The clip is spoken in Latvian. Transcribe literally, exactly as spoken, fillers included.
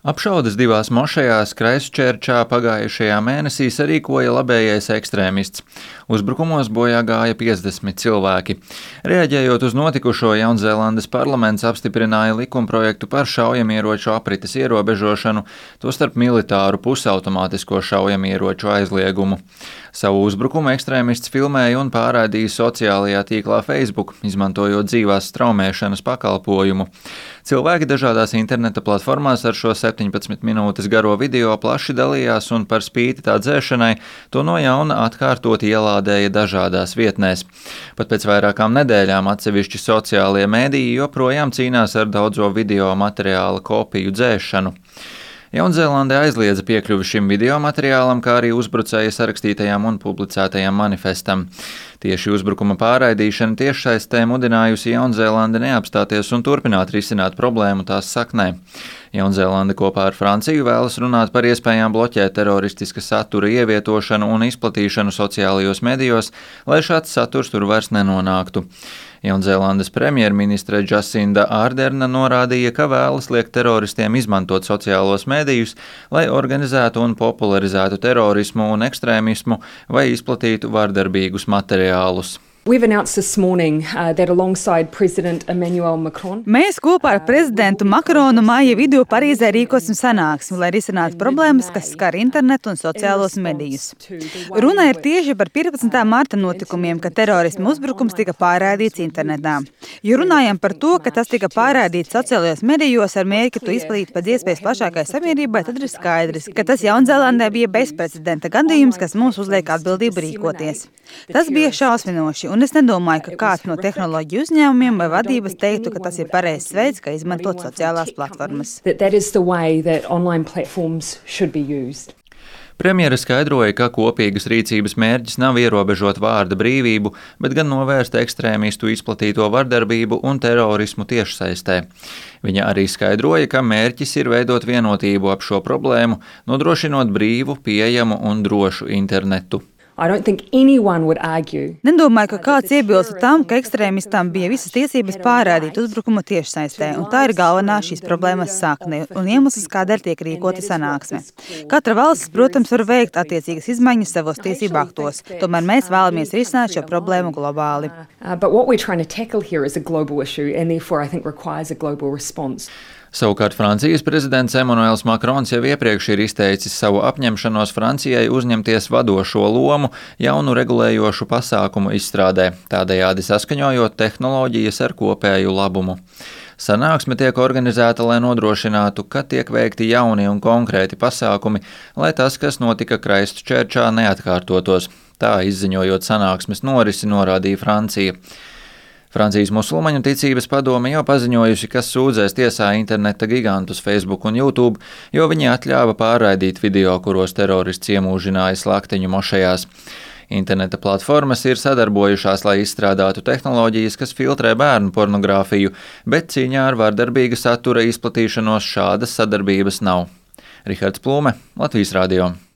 Apšaudes divās mošejās Kraistčerčā pagājušajā mēnesī sarīkoja labējais ekstrēmists. Uzbrukumos bojā gāja piecdesmit cilvēki. Reaģējot uz notikušo, Jaunzēlandes parlaments apstiprināja likumprojektu par šaujamieroču aprites ierobežošanu, tostarp militāru pusautomātisko šaujamieroču aizliegumu. Savu uzbrukumu ekstrēmists filmēja un pārraidīja sociālajā tīklā Facebook, izmantojot dzīvās straumēšanas pakalpojumu. Cilvēki dažādās interneta platformās ar šo septiņpadsmit minūtes garo video plaši dalījās un par spīti tā dzēšanai to no jauna atkārtoti ielādēja dažādās vietnēs. Pat pēc vairākām nedēļām atsevišķi sociālie mēdīji joprojām cīnās ar daudzo video materiāla kopiju dzēšanu. Jaunzēlandē aizliedza piekļuvi šim video materiālam, kā arī uzbrucēja sarakstītajām un publicētajām manifestam. Tieši uzbrukuma pārraidīšana tiešsaistē mudinājusi Jaunzēlandi neapstāties un turpināt risināt problēmu tās saknē. Jaunzēlande kopā ar Franciju vēlas runāt par iespējām bloķēt teroristiska satura ievietošanu un izplatīšanu sociālajos medijos, lai šāds saturs tur vairs nenonāktu. Jaunzēlandes premjerministre Jacinda Arderna norādīja, ka vēlas liekt teroristiem izmantot sociālos medijus, lai organizētu un popularizētu terorismu un ekstrēmismu vai izplatītu vardarbīgus materiālus. We've announced this morning uh, that alongside President Emmanuel Macron. Mēs kopā ar prezidentu Makronu māja vidū Parīzē rīkosim sanāksmi, lai risinātu problēmas, kas skar internetu un sociālos medijus. Runa ir tieši par piecpadsmitā marta notikumiem, kad terorisma uzbrukums tika pārraidīts internetā. Ja runājam par to, ka tas tika pārraidīts sociālajos medijos ar mērķi to izplatīt pēc iespējas plašākai sabiedrībai, tad ir skaidrs, ka tas Jaunzēlandē bija bezprecedenta gadījums, kas mums uzliek atbildību rīkoties. Tas bija šausminoši. Un es nedomāju, ka kāds no tehnoloģiju uzņēmumiem vai vadības teiktu, ka tas ir pareizs veids, kā izmantot sociālās platformas. Premjere skaidroja, ka kopīgas rīcības mērķis nav ierobežot vārda brīvību, bet gan novērst ekstrēmistu izplatīto vardarbību un terorismu tiešsaistē. Viņa arī skaidroja, ka mērķis ir veidot vienotību ap šo problēmu, nodrošinot brīvu, pieejamu un drošu internetu. Nedomāju, ka kāds iebilstu tam, ka ekstrēmistam bija visas tiesības pārraidīt uzbrukumu tiešsaistē, un tā ir galvenā šīs problēmas sakne un iemesls, kādēļ tiek rīkota sanāksme. Katra valsts, protams, var veikt attiecīgas izmaiņas savos tiesību aktos, tomēr mēs vēlamies risināt šo problēmu globāli. Savukārt Francijas prezidents Emmanuels Macrons jau iepriekš ir izteicis savu apņemšanos Francijai uzņemties vadošo lomu jaunu regulējošu pasākumu izstrādē, tādējādi saskaņojot tehnoloģijas ar kopēju labumu. Sanāksme tiek organizēta, lai nodrošinātu, ka tiek veikti jauni un konkrēti pasākumi, lai tas, kas notika Kraistčerčā, neatkārtotos. Tā izziņojot sanāksmes norisi, norādīja Francija. Francijas musulmaņu ticības padome jau paziņojusi, ka sūdzēs tiesā interneta gigantus Facebook un YouTube, jo viņi atļāva pārraidīt video, kuros terorists iemūžināja slaktiņu mošejās. Interneta platformas ir sadarbojušās, lai izstrādātu tehnoloģijas, kas filtrē bērnu pornogrāfiju, bet cīņā ar vardarbīga satura izplatīšanos šādas sadarbības nav. Rihards Plūme, Latvijas radio.